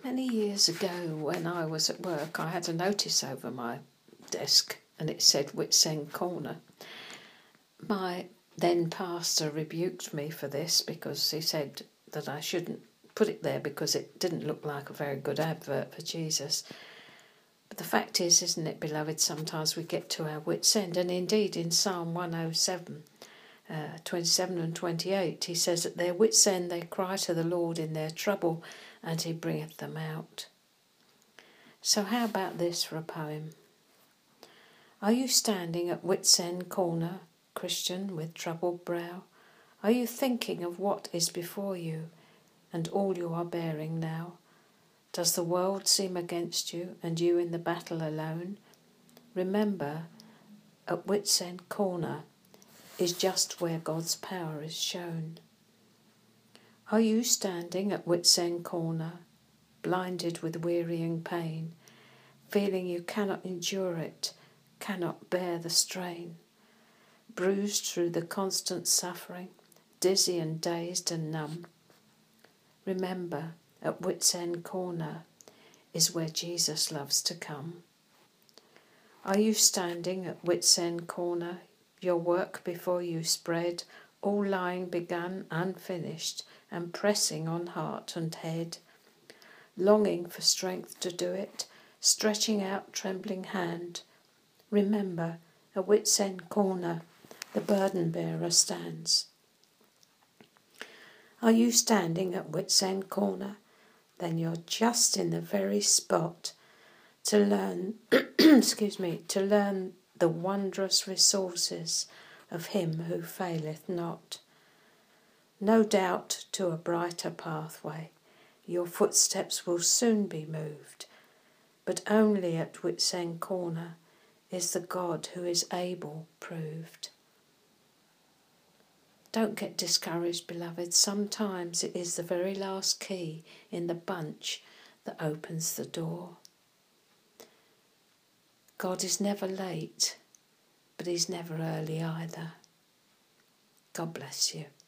Many years ago, when I was at work, I had a notice over my desk and it said Whitsend Corner. My then pastor rebuked me for this because he said that I shouldn't put it there because it didn't look like a very good advert for Jesus. But the fact is, isn't it, beloved, sometimes we get to our wits' end. And indeed, in Psalm 107, 27 and 28, he says, at their wits' end they cry to the Lord in their trouble, and he bringeth them out. So how about this for a poem? Are you standing at wits' end corner, Christian, with troubled brow? Are you thinking of what is before you, and all you are bearing now? Does the world seem against you, and you in the battle alone? Remember, at wits' end corner is just where God's power is shown. Are you standing at wits' end corner, blinded with wearying pain, feeling you cannot endure it, cannot bear the strain, bruised through the constant suffering, dizzy and dazed and numb? Remember, at wits' end corner is where Jesus loves to come. Are you standing at wits' end corner, your work before you spread, all lying begun, unfinished, and pressing on heart and head, longing for strength to do it, stretching out trembling hand? Remember, at wits' end corner, the burden bearer stands. Are you standing at wits' end corner? Then you're just in the very spot to learn, to learn the wondrous resources of him who faileth not. No doubt to a brighter pathway, your footsteps will soon be moved, but only at wits' end corner is the God who is able proved. Don't get discouraged, beloved. Sometimes it is the very last key in the bunch that opens the door. God is never late, but he's never early either. God bless you.